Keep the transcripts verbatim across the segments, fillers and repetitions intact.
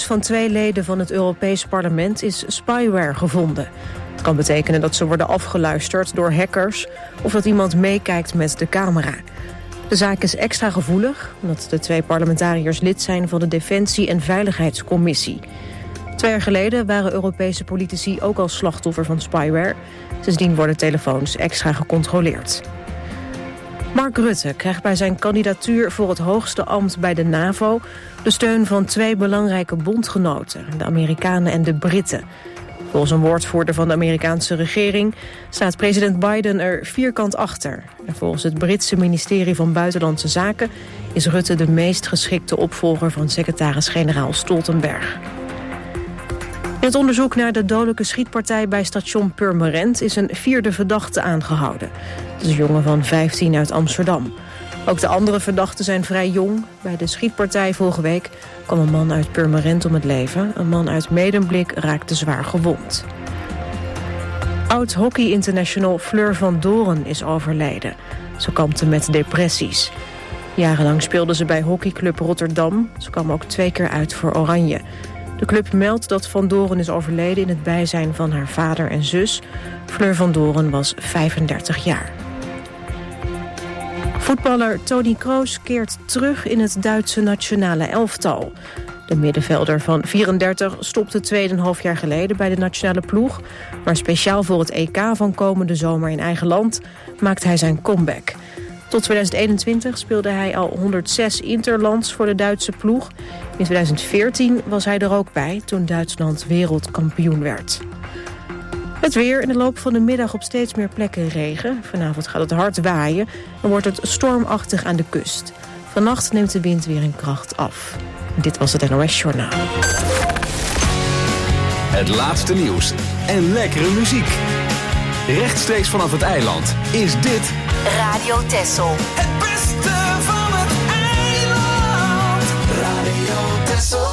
van twee leden van het Europees Parlement is spyware gevonden. Het kan betekenen dat ze worden afgeluisterd door hackers of dat iemand meekijkt met de camera. De zaak is extra gevoelig omdat de twee parlementariërs lid zijn van de Defensie- en Veiligheidscommissie. Twee jaar geleden waren Europese politici ook al slachtoffer van spyware. Sindsdien worden telefoons extra gecontroleerd. Mark Rutte krijgt bij zijn kandidatuur voor het hoogste ambt bij de NAVO de steun van twee belangrijke bondgenoten, de Amerikanen en de Britten. Volgens een woordvoerder van de Amerikaanse regering staat president Biden er vierkant achter. En volgens het Britse ministerie van Buitenlandse Zaken is Rutte de meest geschikte opvolger van secretaris-generaal Stoltenberg. In het onderzoek naar de dodelijke schietpartij bij station Purmerend is een vierde verdachte aangehouden. Het is een jongen van vijftien uit Amsterdam. Ook de andere verdachten zijn vrij jong. Bij de schietpartij vorige week kwam een man uit Purmerend om het leven. Een man uit Medemblik raakte zwaar gewond. Oud-hockey-international Fleur van Doren is overleden. Ze kampte met depressies. Jarenlang speelde ze bij hockeyclub Rotterdam. Ze kwam ook twee keer uit voor Oranje. De club meldt dat Van Doren is overleden in het bijzijn van haar vader en zus. Fleur van Doren was vijfendertig jaar. Voetballer Toni Kroos keert terug in het Duitse nationale elftal. De middenvelder van vierendertig stopte tweeënhalf jaar geleden bij de nationale ploeg. Maar speciaal voor het E K van komende zomer in eigen land maakt hij zijn comeback. Tot tweeduizend eenentwintig speelde hij al honderdzes interlands voor de Duitse ploeg. In tweeduizend veertien was hij er ook bij toen Duitsland wereldkampioen werd. Het weer in de loop van de middag op steeds meer plekken regen. Vanavond gaat het hard waaien en wordt het stormachtig aan de kust. Vannacht neemt de wind weer in kracht af. Dit was het N O S Journaal. Het laatste nieuws en lekkere muziek. Rechtstreeks vanaf het eiland is dit Radio Texel. Het beste van het eiland. Radio Texel.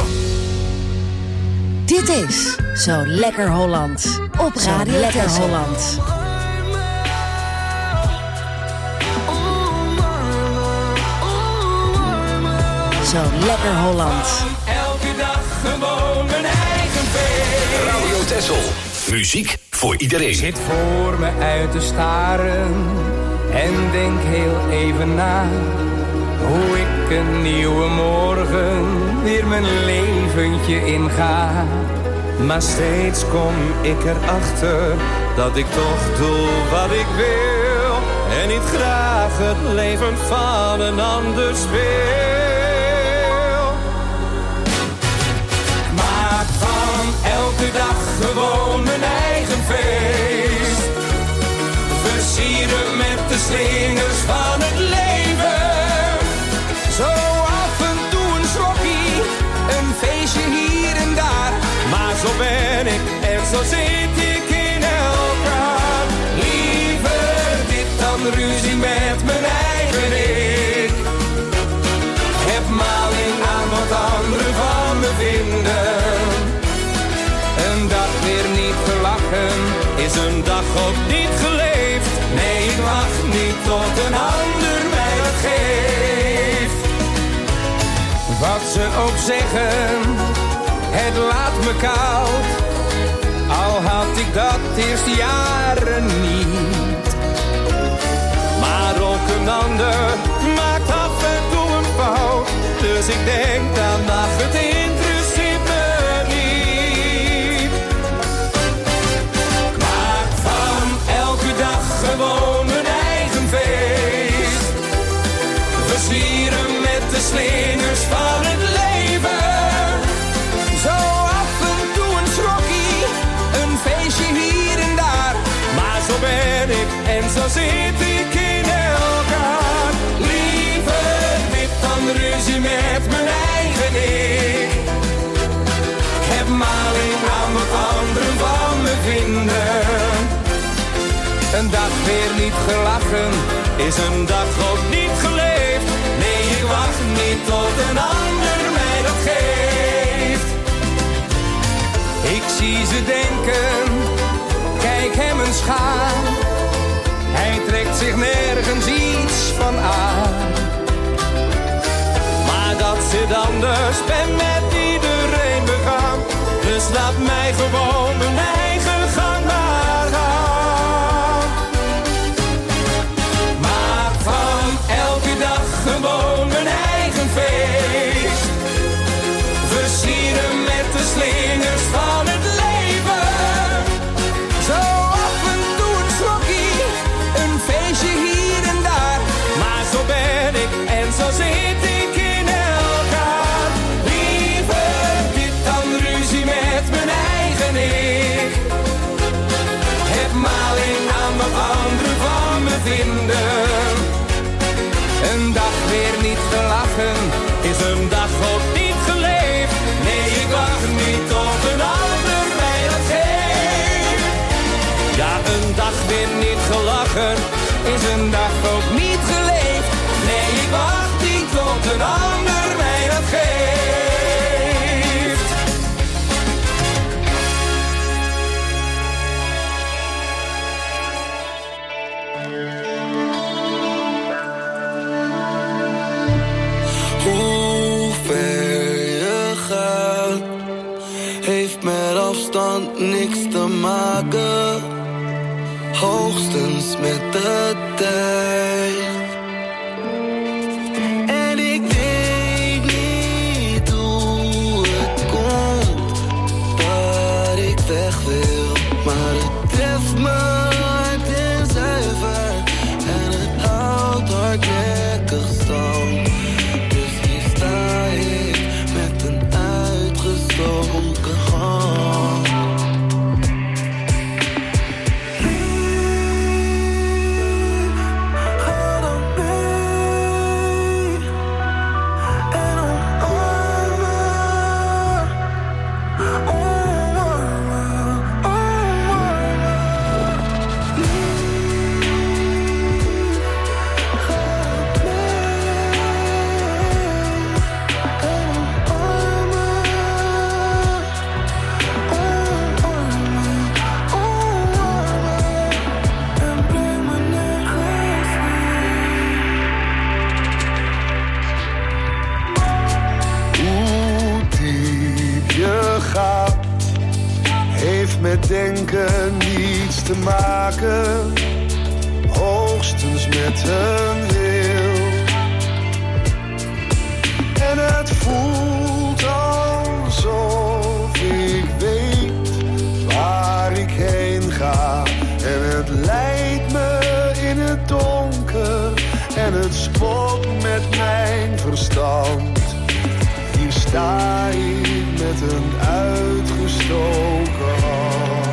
Dit is Zo Lekker Holland. Op Radio Lekker Texel. Holland. Zo Lekker Holland. Elke dag gewoon mijn eigen feest. Radio Texel. Muziek voor iedereen. Ik zit voor me uit te staren en denk heel even na hoe ik een nieuwe morgen weer mijn leventje inga. Maar steeds kom ik erachter dat ik toch doe wat ik wil en niet graag het leven van een ander speel. Maak van elke dag gewoon mijn eigen feest. Versieren met de slingers van het leven. Zo af en toe een schokkie, een feestje hier en daar. Maar zo ben ik en zo zit ik in elkaar. Liever dit dan ruzie met mijn eigen ik. Heb maling aan wat anderen van me vinden. Een dag weer niet gelachen, is een dag ook niet geleefd. Nee, ik wacht niet tot een ander mij dat geeft. Wat ze ook zeggen, het laat me koud. Al had ik dat eerst jaren niet. Maar ook een ander maakt af en toe een fout. Dus ik denk, dan mag het interesseert me niet. Ik maak van elke dag gewoon mijn eigen feest. Versieren met de slingers van het leven. Zo af en toe een schrokkie, een feestje hier en daar. Maar zo ben ik en zo zit ik in elkaar. Liever dit dan ruzie met mijn eigen ik. Heb maling aan wat anderen van me vinden. Een dag weer niet gelachen, is een dag ook niet geleefd. Nee, ik wacht niet tot een ander mij dat geeft. Ik zie ze denken, kijk hem eens gaan. Hij trekt zich nergens iets van aan. Maar dat zit anders, ben met iedereen laat mij gewoon mijn eigen gang maar gaan. Maak van elke dag gewoon mijn eigen feest. Versieren met de slingers van het leven. Zo af en toe een slokkie, een feestje hier en daar. Maar zo ben ik en zo zit ik in elkaar. Liever dit dan ruzie met mijn eigen ik. Het maling aan wat anderen van me vinden. Een dag weer niet gelachen is een dag ook niet geleefd. Nee, ik wacht niet tot een ander mij dat geeft. Ja, een dag weer niet gelachen is een dag ook niet geleefd. Nee, ik wacht niet tot een ander mij dat geeft. Hoe ver je gaat, heeft met afstand niks te maken. Hoogstens met de tijd. En ik weet niet hoe het komt dat ik weg wil. Maar het treft me hard en zuiver. En het houdt hardnekkig stand. Dus hier sta ik met een uitgestoken hand. Met denken niets te maken, hoogstens met een wil. En het voelt alsof ik weet waar ik heen ga. En het leidt me in het donker en het spot met mijn verstand. Hier sta ik met een uitgestoken hand.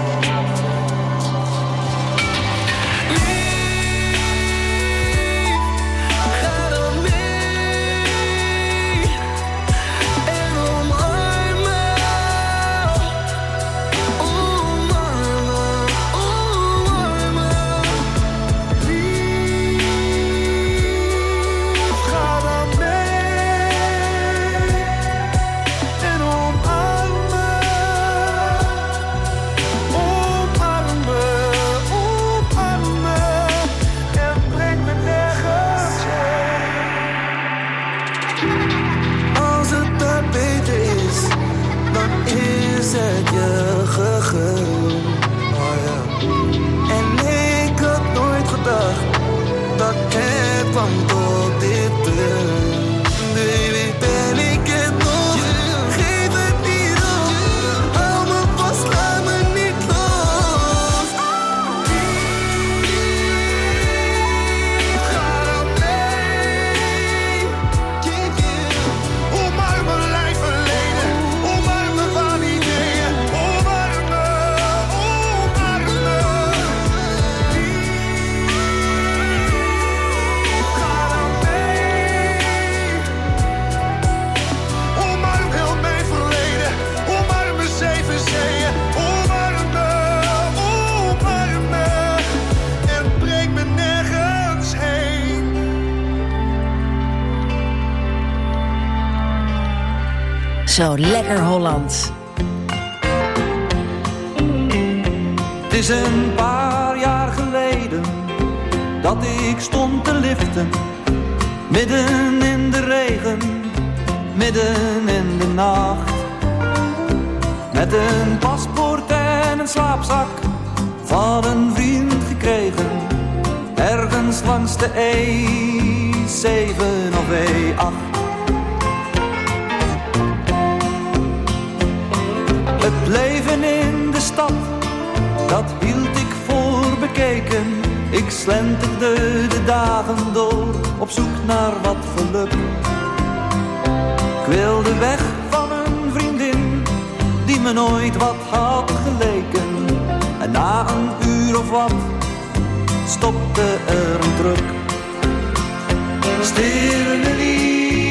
Zo lekker Holland. Het is een paar jaar geleden dat ik stond te liften, midden in de regen, midden in de nacht. met een paspoort en een slaapzak van een vriend gekregen, ergens langs de E zeven of E acht. Het leven in de stad, dat hield ik voor bekeken. Ik slenterde de dagen door, op zoek naar wat geluk. Ik wilde weg van een vriendin, die me nooit wat had geleken. En na een uur of wat, stopte er een truck. Stille Willy.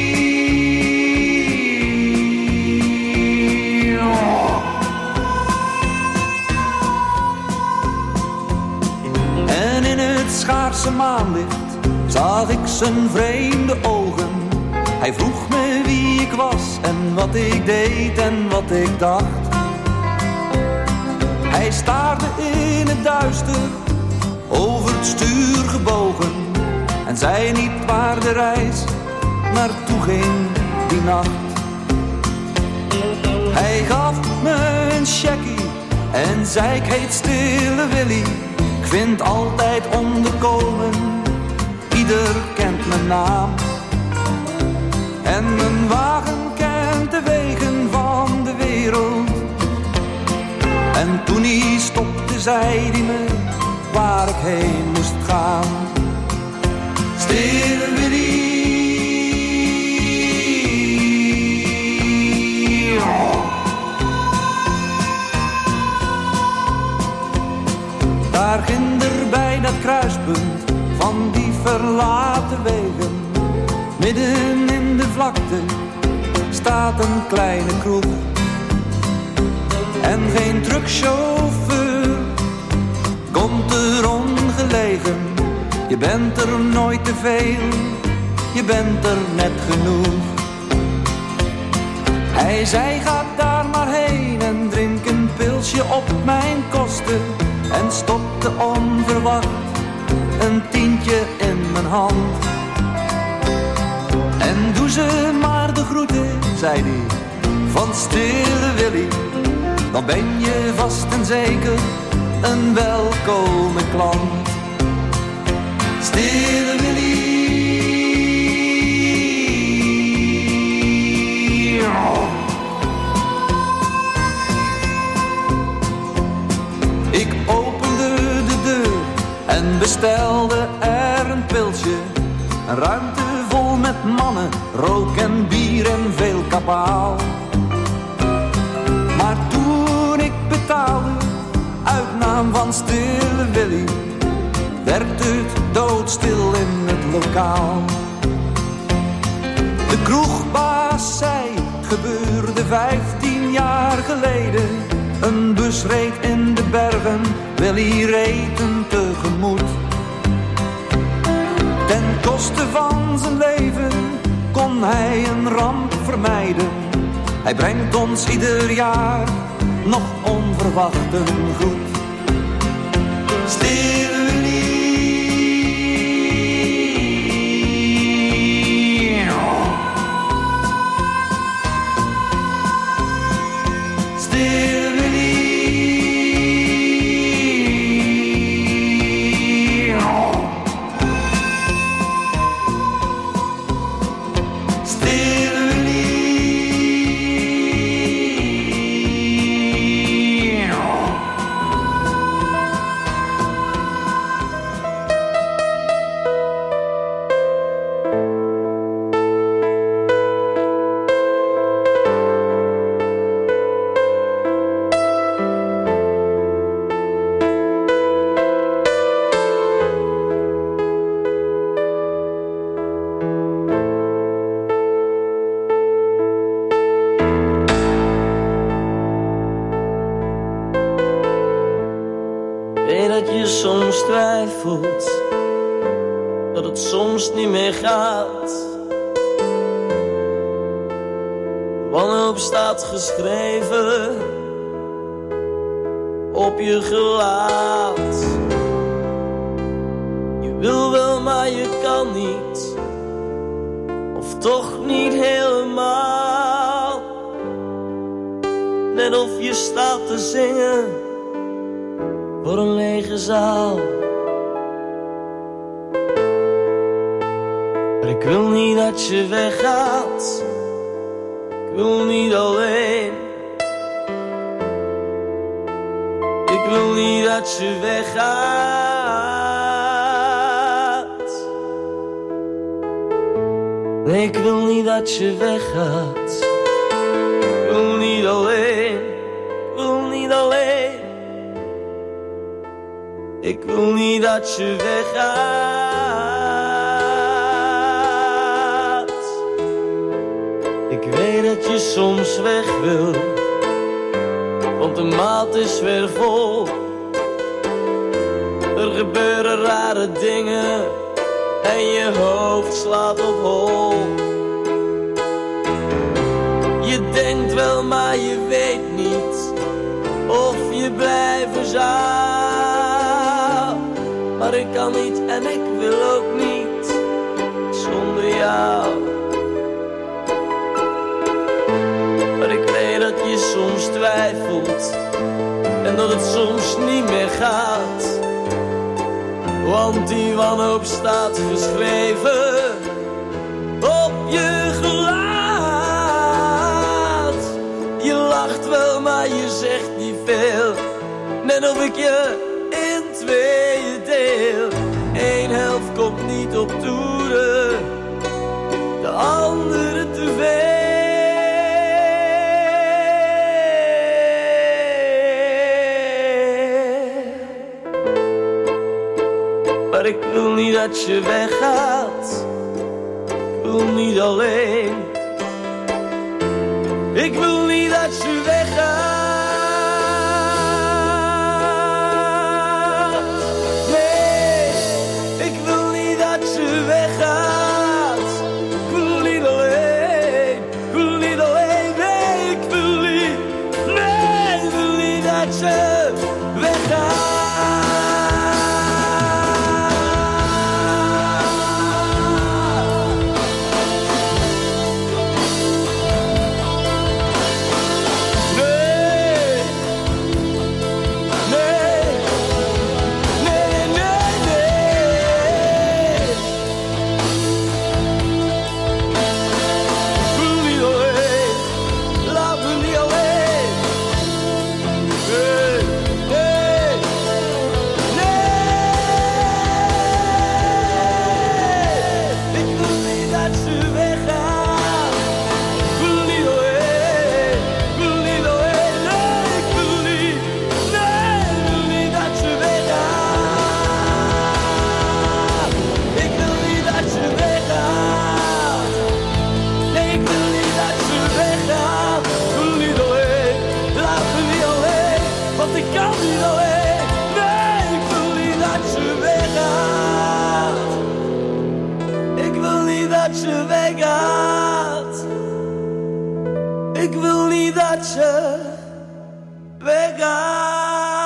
En in het schaarse maanlicht zag ik zijn vreemde ogen. Hij vroeg me wie ik was en wat ik deed en wat ik dacht. Hij staarde in het duister, over het stuur gebogen, en zei niet waar de reis naartoe ging die nacht. Hij gaf me een checkie en zei ik heet Stille Willy. Ik vind altijd onderkomen, ieder kent mijn naam. En mijn wagen kent de wegen van de wereld. En toen hij stopte, zei hij me waar ik heen moest gaan. Stille Willy. Daar ginder bij dat kruispunt van die verlaten wegen, midden in de vlakte staat een kleine kroeg. En geen truckchauffeur komt er ongelegen. Je bent er nooit te veel, je bent er net genoeg. Hij zei ga daar maar heen en drink een pilsje op mijn kosten. En stopte onverwacht een tientje in mijn hand. En doe ze maar de groeten, zei hij, van Stille Willy. Dan ben je vast en zeker een welkome klant. Stille Willy. Ik opende de deur en bestelde er een pilsje. Een ruimte vol met mannen, rook en bier en veel kabaal. Maar toen ik betaalde, uit naam van Stille Willy, werd het doodstil in het lokaal. De kroegbaas zei, het gebeurde vijftien jaar geleden. Een bus reed in de bergen, Willy reed hem tegemoet. Ten koste van zijn leven kon hij een ramp vermijden. Hij brengt ons ieder jaar nog onverwacht een groet. Stille Willy. Stille Willy. Dat het soms niet meer gaat. Wanhoop staat geschreven op je gelaat. Je wil wel, maar je kan niet, of toch niet helemaal. net of je staat te zingen voor een lege zaal. Maar ik wil niet dat je weggaat, ik wil niet alleen. Ik wil niet dat je weggaat. Nee, ik wil niet dat je weggaat. Ik wil niet alleen, ik wil niet alleen. Ik wil niet dat je weggaat. Ik weet dat je soms weg wil, want de maat is weer vol. Er gebeuren rare dingen en je hoofd slaat op hol. Je denkt wel, maar je weet niet of je blijven zou. Maar ik kan niet en ik wil ook niet zonder jou. Maar ik weet dat je soms twijfelt en dat het soms niet meer gaat. Want die wanhoop staat geschreven op je gelaat. Je lacht wel, maar je zegt niet veel. Net of ik je in tweeën deel. Eén helft komt niet op toeren, de andere te veel. Maar ik wil niet dat je weggaat, ik wil niet alleen. Ik wil niet dat je weggaat. Nee, ik wil niet dat je weggaat. Ik wil niet alleen, ik wil niet alleen. Nee, ik wil niet, nee, ik wil niet dat je weggaat. Ik wil niet dat je weggaat.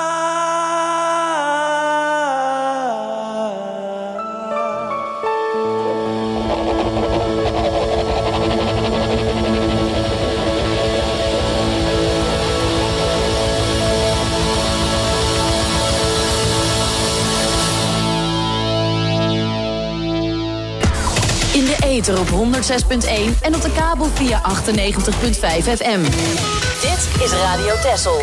In de ether op honderd zes punt één en op de kabel via achtennegentig punt vijf F M. Dit is Radio Texel.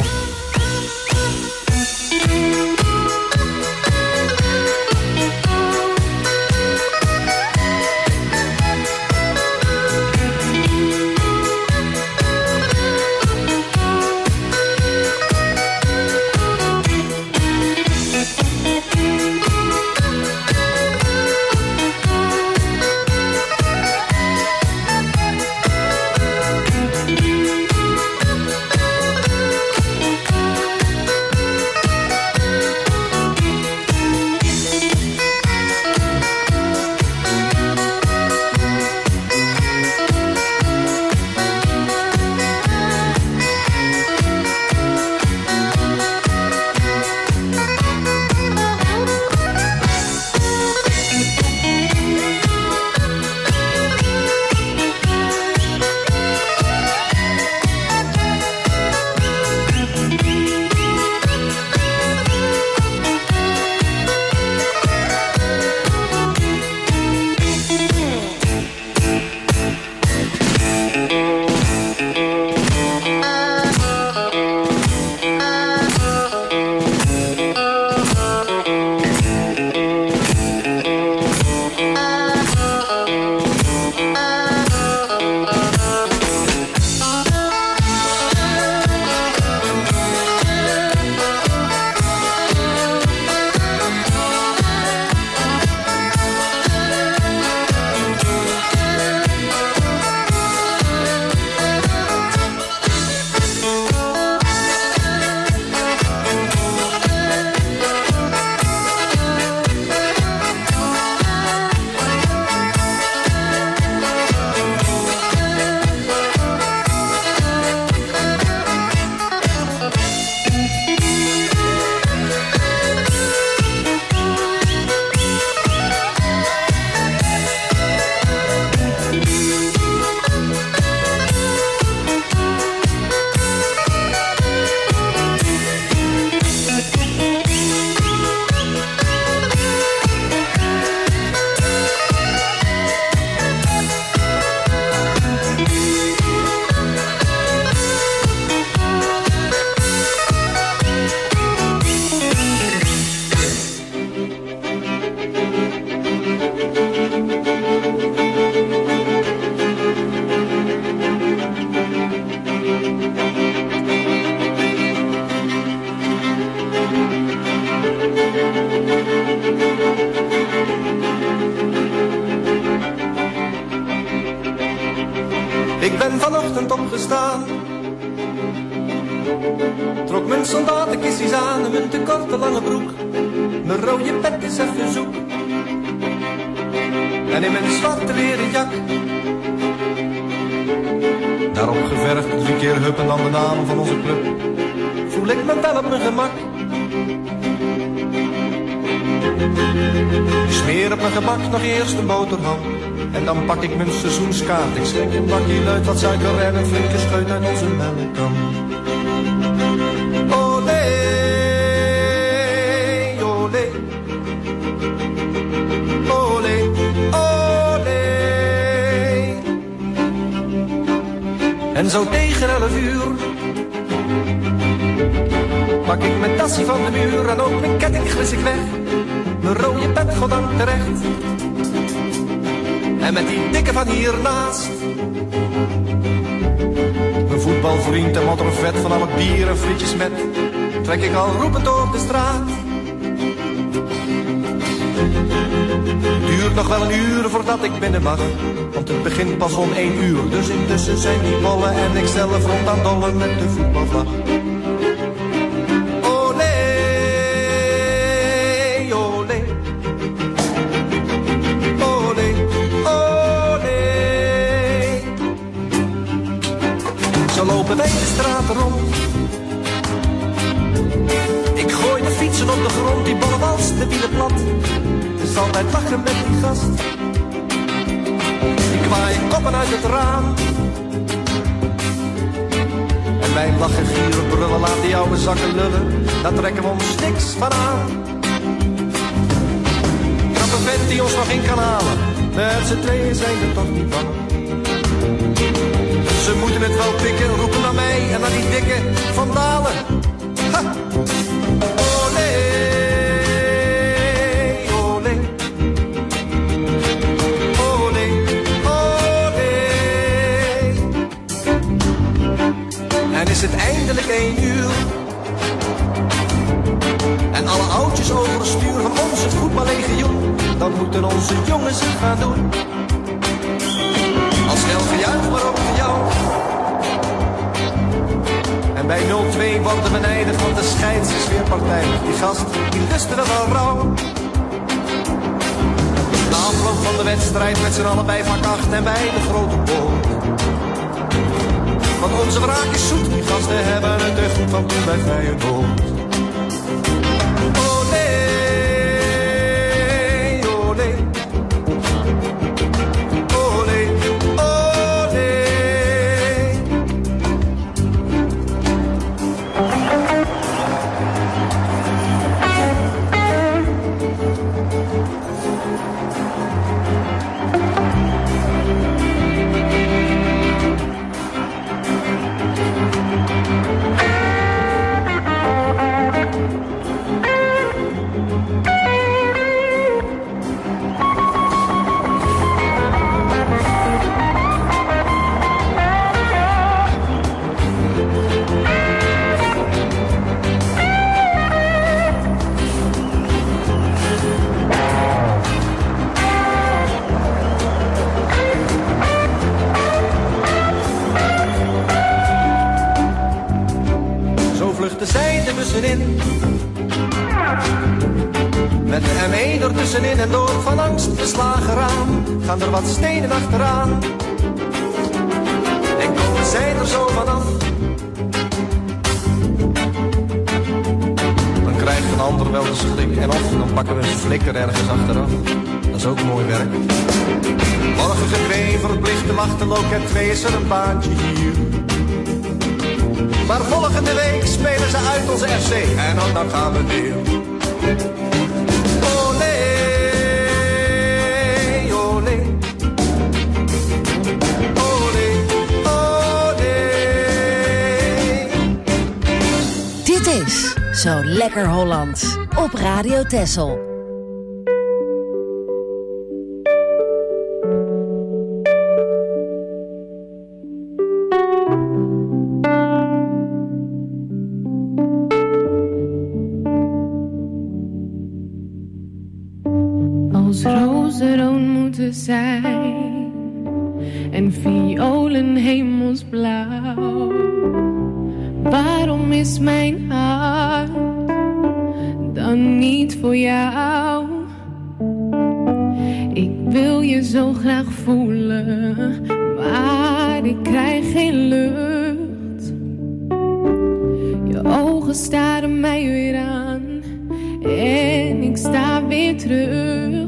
Trok mijn soldatenkistjes aan en mijn te korte lange broek. Mijn rode pet is even zoek. En in mijn zwarte leren jak. Daarop geverfd drie keer hup en dan de naam van onze club. Voel ik me wel op mijn gemak. Ik smeer op mijn gebak nog eerst een boterham. En dan pak ik mijn seizoenskaart. Ik schenk een bakje luid, wat suiker en een flinke scheut uit onze melkkam. Olé, olé. Olé, olé. En zo tegen elf uur pak ik mijn tassie van de muur en ook mijn ketting glis ik weg. Mijn rode pet goddank terecht. En met die dikke van hiernaast, mijn voetbalvriend en motorvet van al het bier en frietjes met, trek ik al roepend door de straat. Duurt nog wel een uur voordat ik binnen mag, want het begint pas om één uur. Dus intussen zijn die bollen en ik zelf rond aan dollen met de voetbalvlag. Lopen wij de straten rond. Ik gooi de fietsen op de grond, die ballen wals de wielen plat. Het is altijd lachen met die gast. Ik kwaai koppen uit het raam. En wij lachen, gieren, brullen, laat die oude zakken lullen. Daar trekken we ons niks van aan. Knappe vent die ons nog in kan halen. Met z'n tweeën zijn we toch niet bang. Ze moeten het wel pikken, roepen naar mij en naar die dikke vandalen. Ha! Olé, olé. Olé, olé. En is het eindelijk één uur. En alle oudjes overstuur van ons het voetballegioen. Dan moeten onze jongens het gaan doen. Als snel gejuich, maar ook voor jou. En bij nul twee worden we nijdig, want de scheids is weer partijdig. Die gast, die lustte wel wel rauw. Na afloop van de wedstrijd met z'n allen bij vak acht en bij de grote bol. Want onze wraak is zoet, die gasten hebben het echt goed van toen bij Feyenoord. Olé, olé. Met de M één ertussenin en door van angst beslagen raam gaan er wat stenen achteraan. En komen zij er zo vanaf. Dan krijgt een ander wel de schrik en of dan pakken we een flikker ergens achteraf. Dat is ook mooi werk. Morgen gedwee, verplichte machten, loket twee is er een baantje hier. Maar volgende week spelen ze uit onze F C en dan, dan gaan we weer. Olé, olé. Olé, olé. Dit is Zo Lekker Hollands op Radio Texel. Zijn en violen hemelsblauw, Waarom is mijn hart dan niet voor jou? Ik wil je zo graag voelen, maar ik krijg geen lucht. Je ogen staren mij weer aan en ik sta weer terug.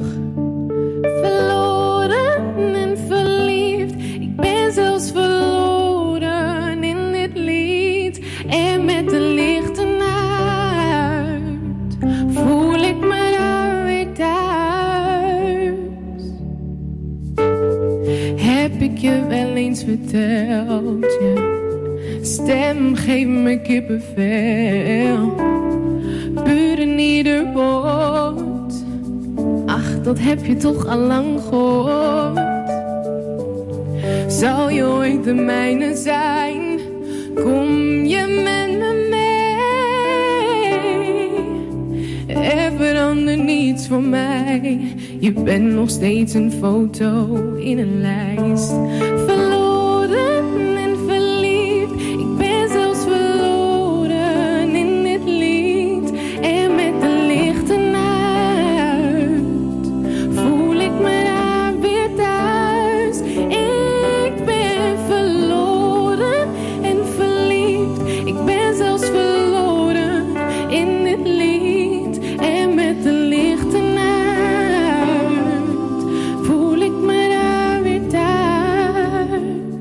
Verloren en verliefd, ik ben zelfs verloren in dit lied. En met de lichten uit voel ik me daar weer thuis. Heb ik je wel eens verteld, je stem geeft me kippenvel. Puur in ieder woord, ach, dat heb je toch al lang gehoord. Zal je ooit de mijne zijn, kom je met me mee. Er verandert niets voor mij, je bent nog steeds een foto in een lijst. Verloren en verliefd, ik ben zelfs verloren in dit lied. En met de lichten uit voel ik me daar weer thuis. Ik ben verloren en verliefd, ik ben zelfs verloren in dit lied. En met de lichten uit voel ik me daar weer thuis.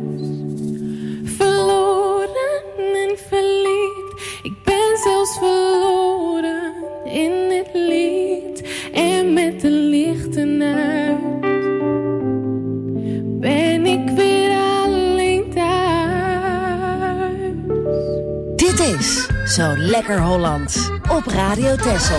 Verloren en verliefd, ik ben zelfs verloren in dit lied. En met de lichten uit ben ik weer alleen thuis. Dit is Zo Lekker Hollands op Radio Texel.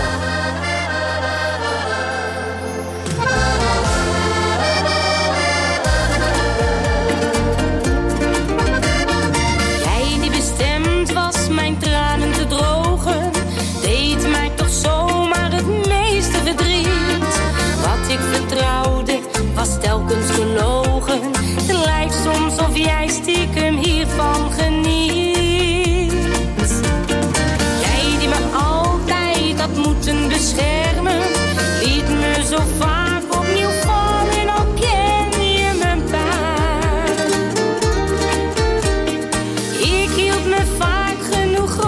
Jij die bestemd was mijn tranen te drogen, deed mij toch zomaar het meeste verdriet. Wat ik vertrouwde was telkens gelogen. Het lijkt soms of jij stiekem hiervan geniet. Jij die me altijd had moeten beschermen, liet me zo vaak opnieuw vallen, al ken je mijn pijn. Ik hield me vaak genoeg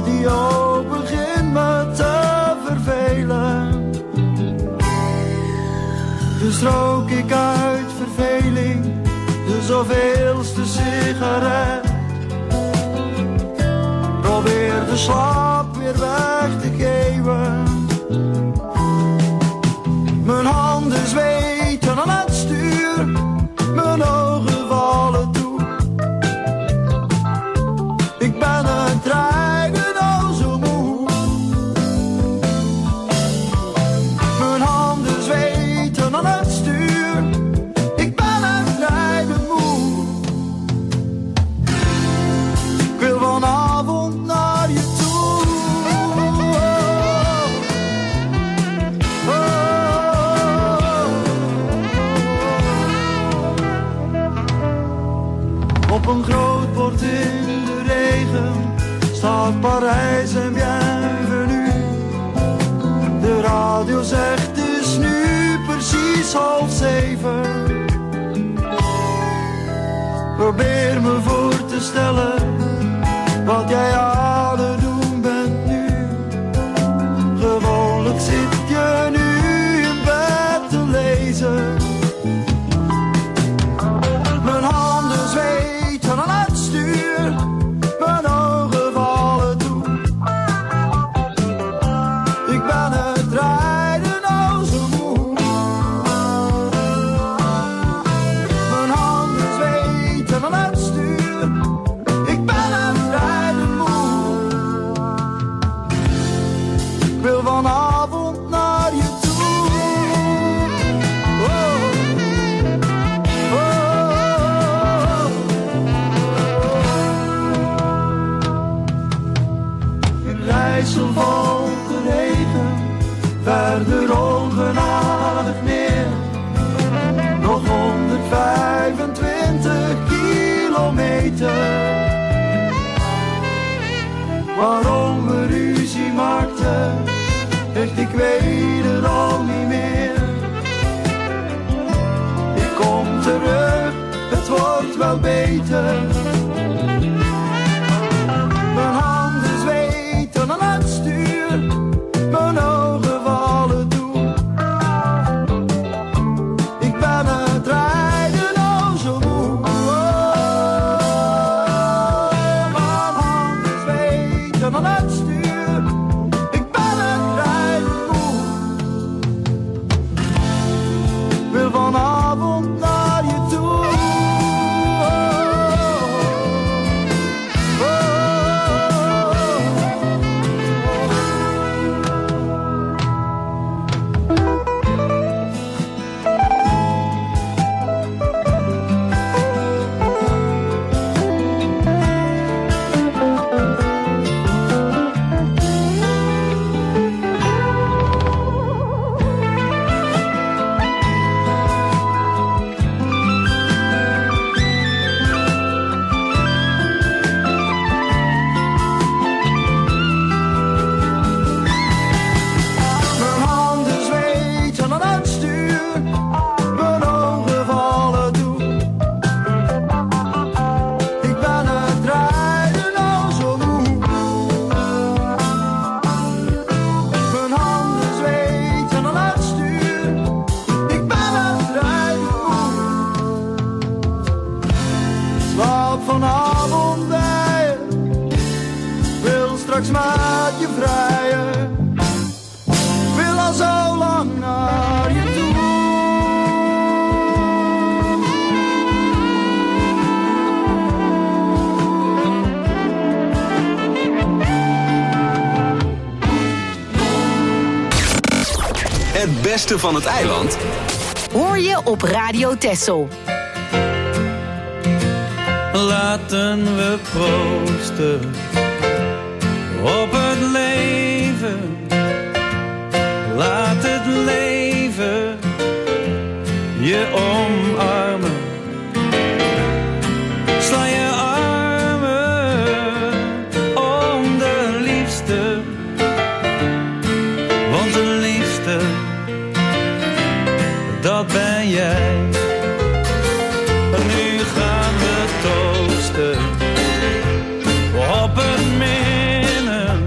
radio begint me te vervelen. Dus rook ik uit verveling de zoveelste sigaret. Probeer de slaap weer weg te geven. Mijn handen zweten aan het stuur, mijn ogen vallen toe. Ik ben het rijden al zo moe. Mijn handen zweten aan het stuur, ik ben het rijden moe. Ik wil vanavond naar je toe. Oh, oh. Op een groot bord in de regen staat Parijs en bienvenue. De radio zegt het is nu precies half zeven. Probeer me voor te stellen wat jij aan het doen bent nu. Gewoonlijk zit je nu in bed te lezen. Mijn handen zweten aan het stuur, mijn ogen vallen toe. Ik ben het rijden al zo moe. Mijn handen zweten aan het stuur, ik ben het rijden moe. Ik wil vanavond naar je toe. Oh, oh, oh. In Rijssel valt de regen, verder ongenadig neer. Nog honderdvijfentwintig kilometer. Waarom we ruzie maakten, echt ik weet het al niet meer. Ik kom terug, het wordt wel beter. Mijn handen zweten aan het stuur, mijn ogen vallen toe. Ik ben het rijden al zo moe. Mijn handen zweten aan het stuur, ik ben het rijden moe. Ik wil vanavond naar je toe. Mijn handen zweten aan het stuur, mijn ogen vallen toe. Ik ben het rijden al zo moe. Mijn handen zweten aan het stuur, ik ben het rijden moe. Slaap vanavond bij je, wil straks met je vrijen. Wil al zo lang naar je toe. Het beste van het eiland Hoor je op Radio Texel. Laten we proosten op het leven. Laat het leven je omarmen. Sla je armen om de liefste. Want de liefste, dat ben jij. Nu gaan we toosten op het minnen.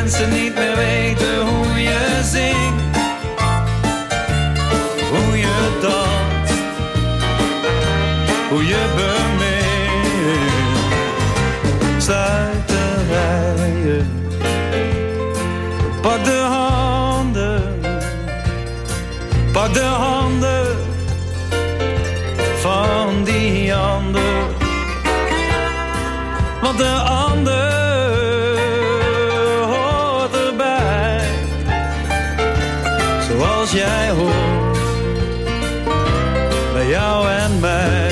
mensen niet meer weten hoe je zingt, hoe je danst, hoe je bemint. Sluit de rijen, pak de handen, pak de handen van die ander, want de ander hoort erbij, zoals jij hoort bij jou en mij.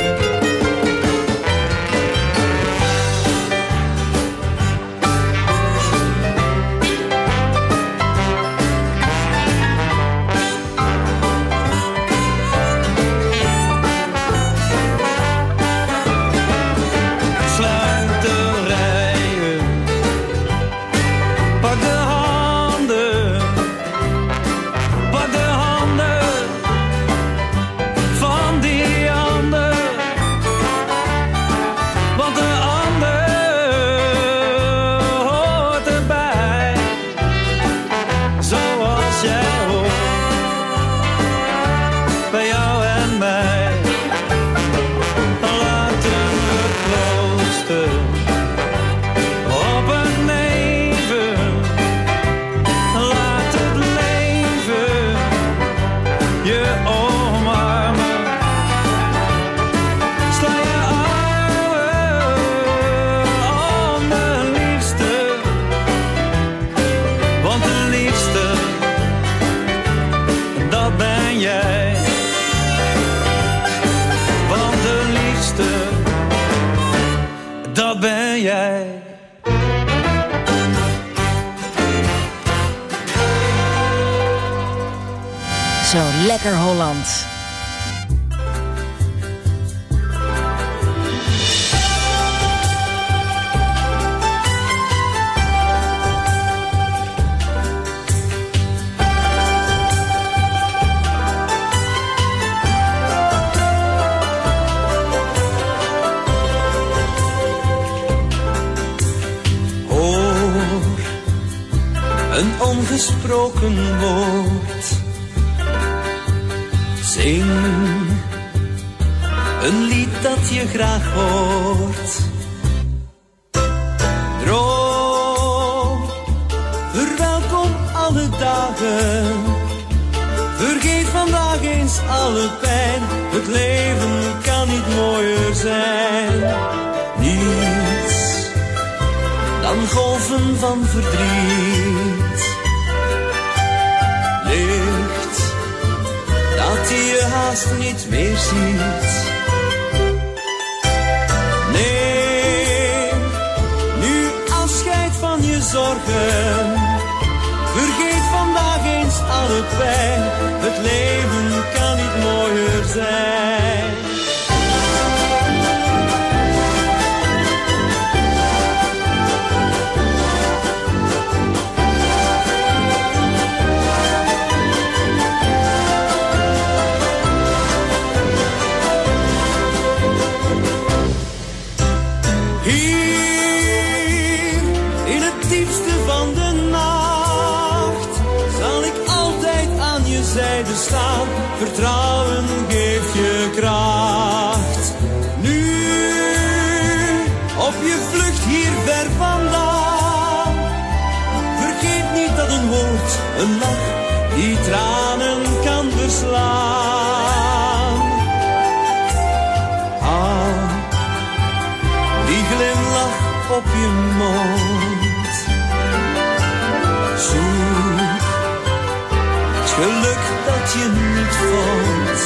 Zo lekker Holland. Een ongesproken woord. Zing een lied dat je graag hoort. Droom, verwelkom alle dagen. Vergeet vandaag eens alle pijn. Het leven kan niet mooier zijn. Niets dan golven van verdriet. Licht dat je haast niet meer ziet. Neem nu afscheid van je zorgen. Vergeet vandaag eens alle pijn. Het leven kan niet mooier zijn. Staan. Vertrouwen geeft je kracht. Nu op je vlucht hier ver vandaan. Vergeet niet dat een woord, een lach, die tranen kan verslaan. Ah, die glimlach op je mond. Zoek geluk dat je niet vond.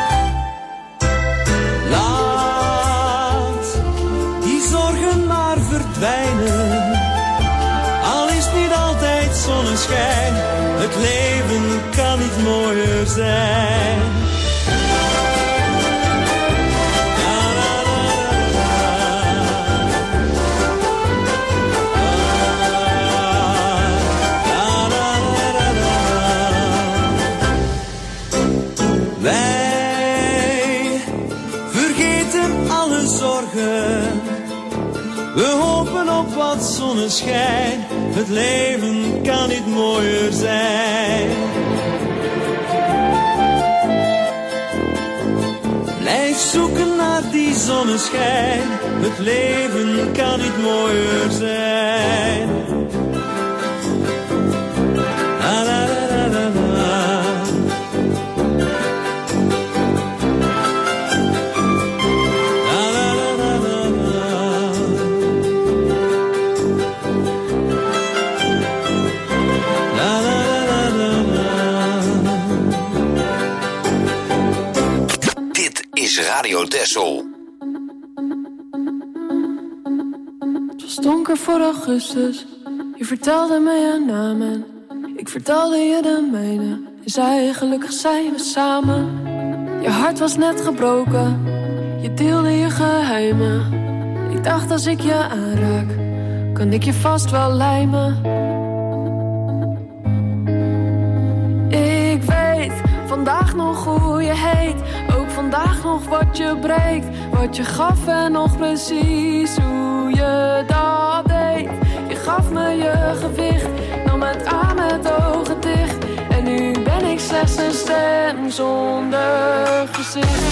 Laat die zorgen maar verdwijnen. Al is niet altijd zonneschijn. Het leven kan niet mooier zijn. We hopen op nog wat zonneschijn. Het leven kan niet mooier zijn. Blijf zoeken naar die zonneschijn. Het leven kan niet mooier zijn. La la la la la. La la la la la la. La la la la la. Dit is Radio Texel. Het was donker voor augustus. Je vertelde me je naam en ik vertelde je de mijne. Je zei gelukkig zijn we samen. Je hart was net gebroken. Je deelde je geheimen. Ik dacht als ik je aanraak, kan ik je vast wel lijmen. Ik weet vandaag nog hoe je heet. Ook vandaag nog wat je breekt. Wat je gaf en nog precies hoe je dat deed. Je gaf me je gewicht, nam het aan met ogen dicht. En nu ben ik slechts een stem zonder gezicht.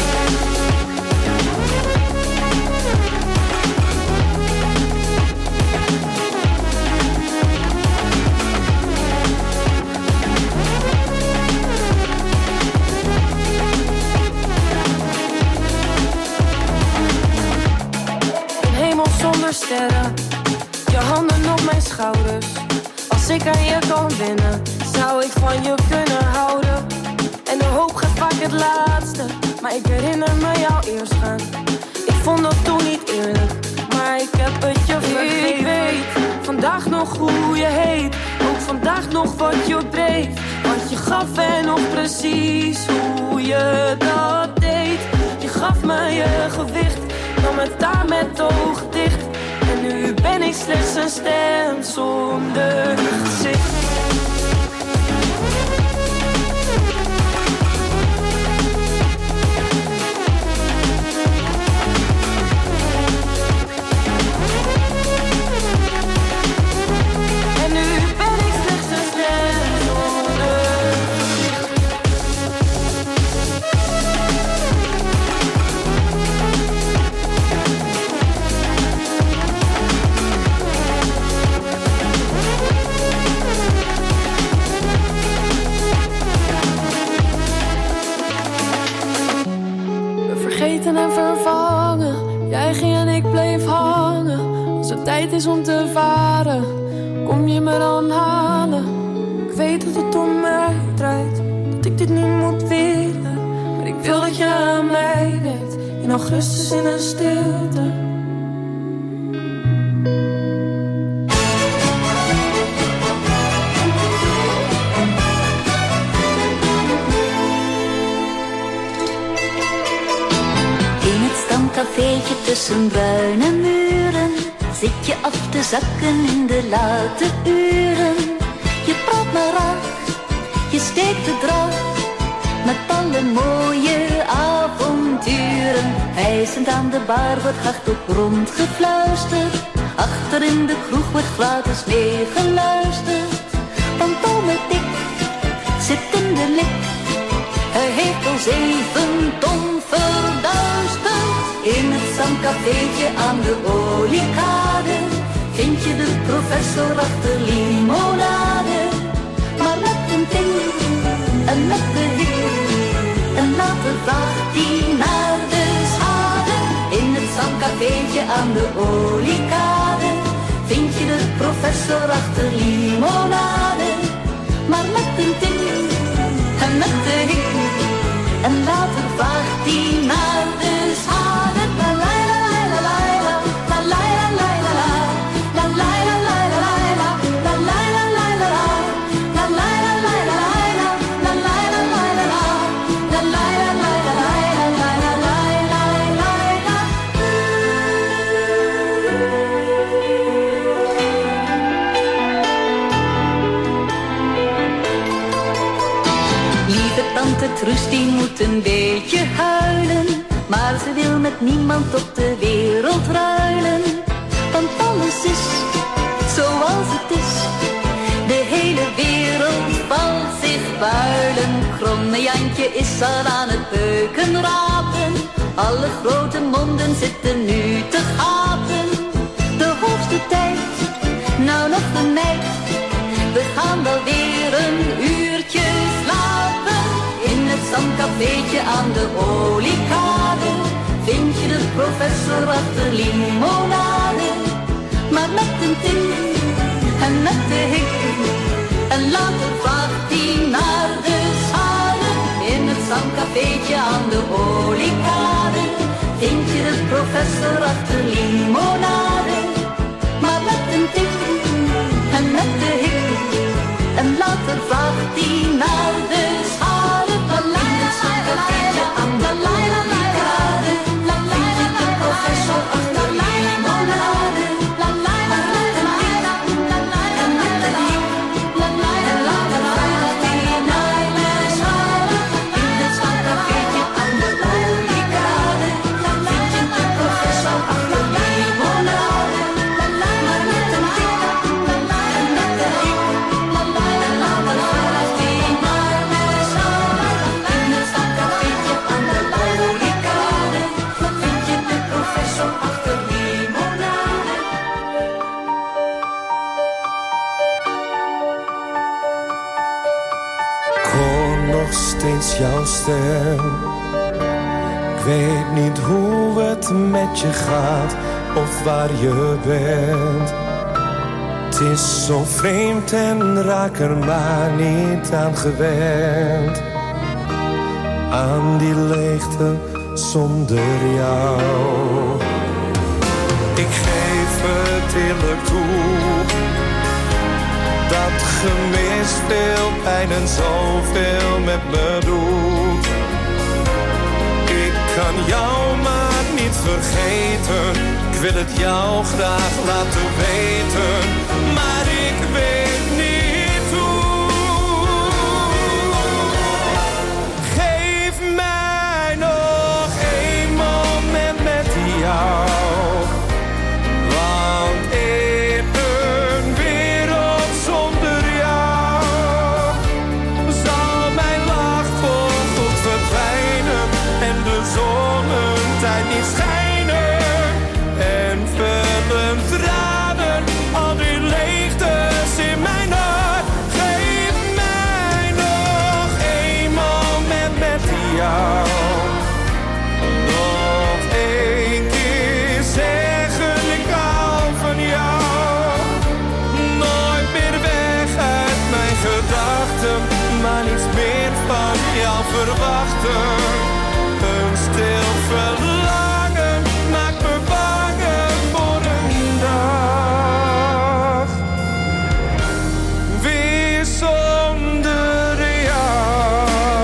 Een hemel zonder sterren, je handen op mijn schouders. Als ik aan je kan winnen, zou ik van je kunnen houden. En de hoop gaat vaak het laatste, maar ik herinner me jou eerst gaan. Ik vond dat toen niet eerlijk, maar ik heb het je vergeven. Ik weet vandaag nog hoe je heet, ook vandaag nog wat je dreef. Wat je gaf en nog precies hoe je dat deed. Je gaf me je gewicht, nam het daar met de ogen dicht. En nu ben ik slechts een stem zonder gezicht. En nu ben ik slechts een stem zonder gezicht. Vergeten en vervangen, jij ging en ik bleef hangen. Als het tijd is om te varen, kom je me dan halen. Ik weet dat het om mij draait, dat ik dit niet moet willen. Maar ik wil dat je aan mij denkt, in augustus in een stilte. Cafeetje tussen bruine muren, zit je af te zakken in de late uren. Je praat maar af, je steekt de draad, met alle mooie avonturen. Hijsend aan de bar wordt hardop rondgefluisterd, achter in de kroeg wordt gratis meegeluisterd. Want ome Dick zit in de lik, hij heeft al zeven ton verduisterd. In het zandcafeetje aan de oliekade vind je de professor achter limonade. Maar met een ting en met de heer, en later vraagt hij naar de schade. In het zandcafeetje aan de oliekade vind je de professor achter limonade. Maar met een ting en met de heer, en later vraagt hij naar de schade. Truus die moet een beetje huilen, maar ze wil met niemand op de wereld ruilen. Want alles is zoals het is. De hele wereld valt zich builen. Kromme Jantje is al aan het beuken rapen. Alle grote monden zitten nu te gapen. De hoogste tijd, nou nog de meid. We gaan wel weer een uurtje slapen. In het zandcafeetje aan de Oliekade vind je de professor achter limonade. Maar met een tik en met de hik. En later vaart hij naar de schade. In het zandcafeetje aan de Oliekade vind je de professor achter limonade. Maar met een tik en met de hik. En later vaart hij naar de schade. In het zandcafeetje aan de Oliekade vind je de professor achter limonade. Steeds jouw stem. Ik weet niet hoe het met je gaat of waar je bent. Het is zo vreemd en raak er maar niet aan gewend. Aan die leegte zonder jou. Ik geef het eerlijk toe. Dat gemis veel pijn en zoveel met me doet. Ik kan jou maar niet vergeten. Ik wil het jou graag laten weten. Maar ik weet niet hoe. Geef mij nog één moment met jou. Verwachten, een stil verlangen maakt me bang voor een dag. Weer zonder jou.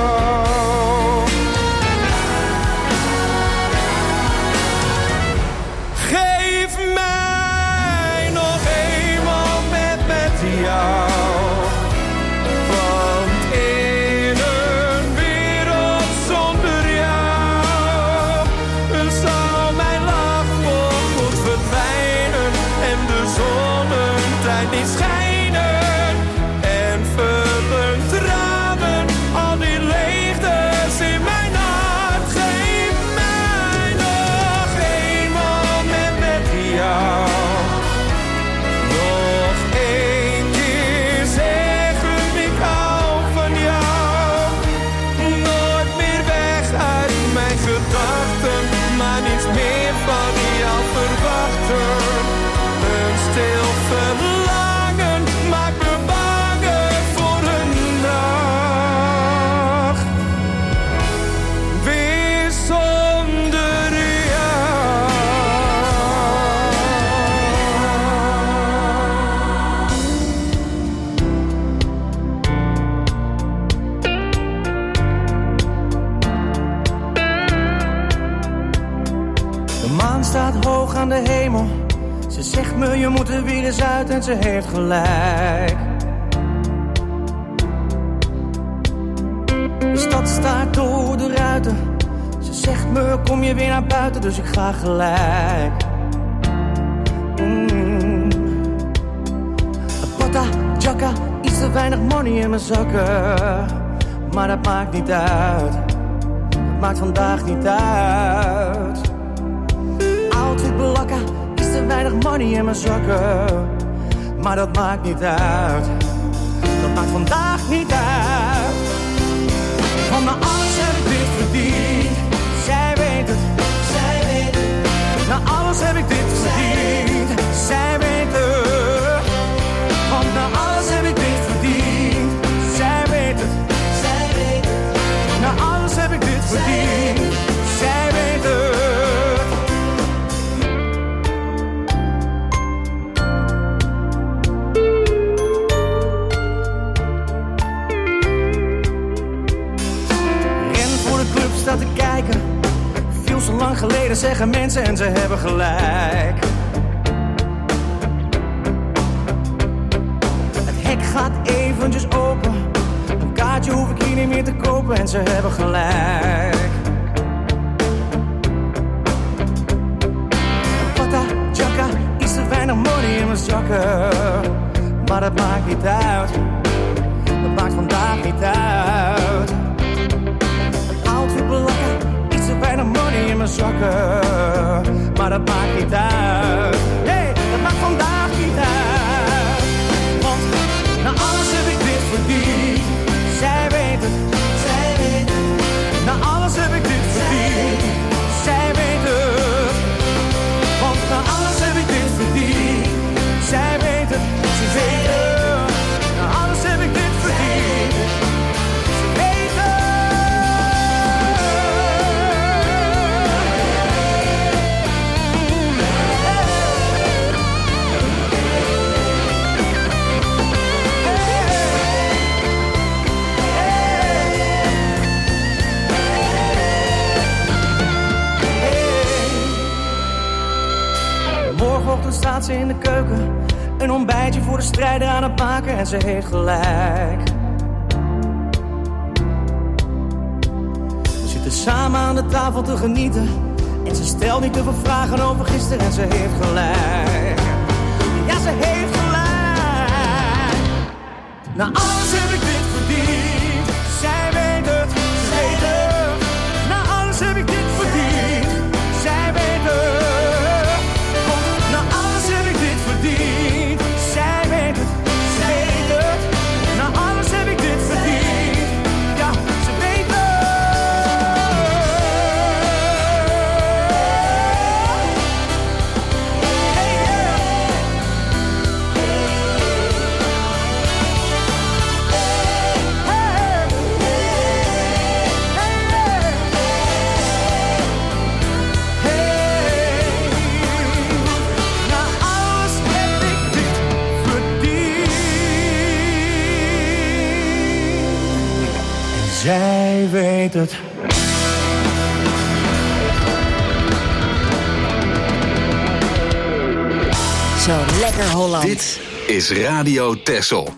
Geef mij nog één moment met jou. Aan de hemel. Ze zegt me je moet er weer eens uit en ze heeft gelijk. De stad staart door de ruiten. Ze zegt me kom je weer naar buiten dus ik ga gelijk. Mm. te weinig money in mijn zakken. Maar dat maakt niet uit. Dat maakt vandaag niet uit. Outfit belakken, is te weinig money in mijn zakken. Maar dat maakt niet uit. Dat maakt vandaag niet uit. Van mijn alles heb ik dit verdiend. Zij weet het, zij weet het. Na alles heb ik dit verdiend. Zij weet het. Want na alles heb ik dit verdiend. Zij weet het, zij weet het. Na alles heb ik dit verdiend. Zij weet het. Staat te kijken. Veel zo lang geleden zeggen mensen en ze hebben gelijk. Het hek gaat eventjes open. Een kaartje hoef ik hier niet meer te kopen en ze hebben gelijk. Pata, jacka, is te weinig money in mijn zakken. Maar dat maakt niet uit. Dat maakt vandaag niet uit. Outfit belakken, iets te weinig money in mijn zakken. Maar dat maakt niet uit. Nee, dat maakt vandaag niet uit. Want na alles heb ik dit verdiend. Zij weet het, zij weet het. Na alles heb ik dit verdiend. Zij weet het. Want na alles heb ik dit verdiend. Zij weet het, ze weet het. Na alles heb ik dit verdiend. Ze weet het. Morgenochtend staat ze in de keuken. Een ontbijtje voor de strijder aan het maken en ze heeft gelijk. We zitten samen aan de tafel te genieten. En ze stelt niet te veel vragen over gisteren en ze heeft gelijk. Ja, ze heeft gelijk. Na alles heb ik dit verdiend. Zij weet het, ze weet het. Na alles heb ik dit verdiend. Zij weet het. Na alles heb ik dit verdiend. Zij weet het, ze weet het. Na alles heb ik dit verdiend. Ja, ze weet het. Hey, zij weet het. Zo lekker Holland. Dit is Radio Texel.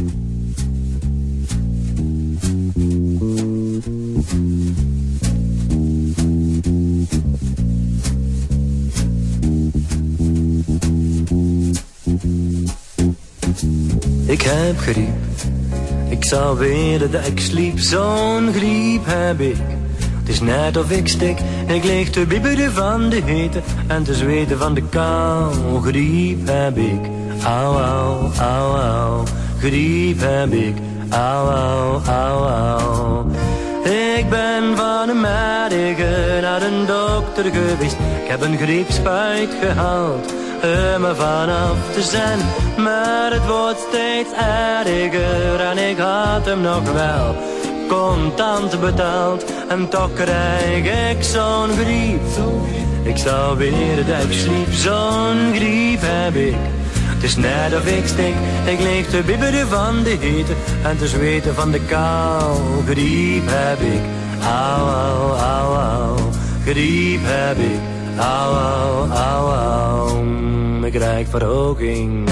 Ik heb griep. Ik zou willen dat ik sliep, zo'n griep heb ik. Het is net of ik stik, ik lig te bibberen van de hitte en te zweten van de kou. Griep heb ik, au au, au au. Griep heb ik, au au, au au. Ik ben van een mediger naar een dokter geweest. Ik heb een griepspuit gehaald om er vanaf te zijn. Maar het wordt steeds erger en ik had hem nog wel contant betaald. En toch krijg ik zo'n griep. Ik zou willen dat ik sliep, zo'n griep heb ik. Het is net of ik stik, ik lig te bibberen van de hitte en te zweten van de kou. Griep heb ik, au au, au au. Griep heb ik, au au, au au. Ik krijg verhoging.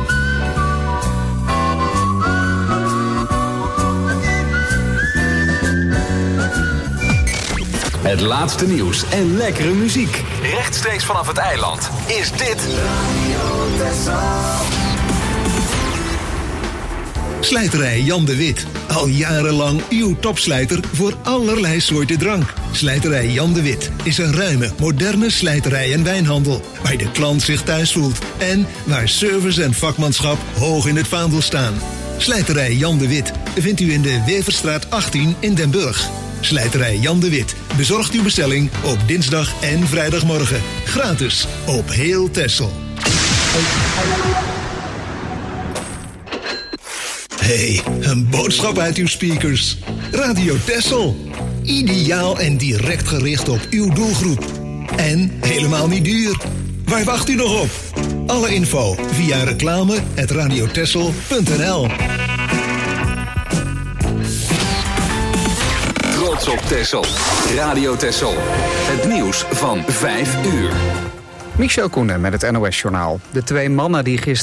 Het laatste nieuws en lekkere muziek. Rechtstreeks vanaf het eiland is dit Slijterij Jan de Wit. Al jarenlang uw topslijter voor allerlei soorten drank. Slijterij Jan de Wit is een ruime, moderne slijterij en wijnhandel. Waar de klant zich thuis voelt. En waar service en vakmanschap hoog in het vaandel staan. Slijterij Jan de Wit vindt u in de Weverstraat achttien in Den Burg. Slijterij Jan de Wit bezorgt uw bestelling op dinsdag en vrijdagmorgen. Gratis op heel Texel. Hey, een boodschap uit uw speakers. Radio Texel. Ideaal en direct gericht op uw doelgroep. En helemaal niet duur. Waar wacht u nog op? Alle info via reclame at radiotexel punt n l. Trots op Texel. Radio Texel. Het nieuws van vijf uur. Michel Koenen met het N O S-journaal. De twee mannen die gisteren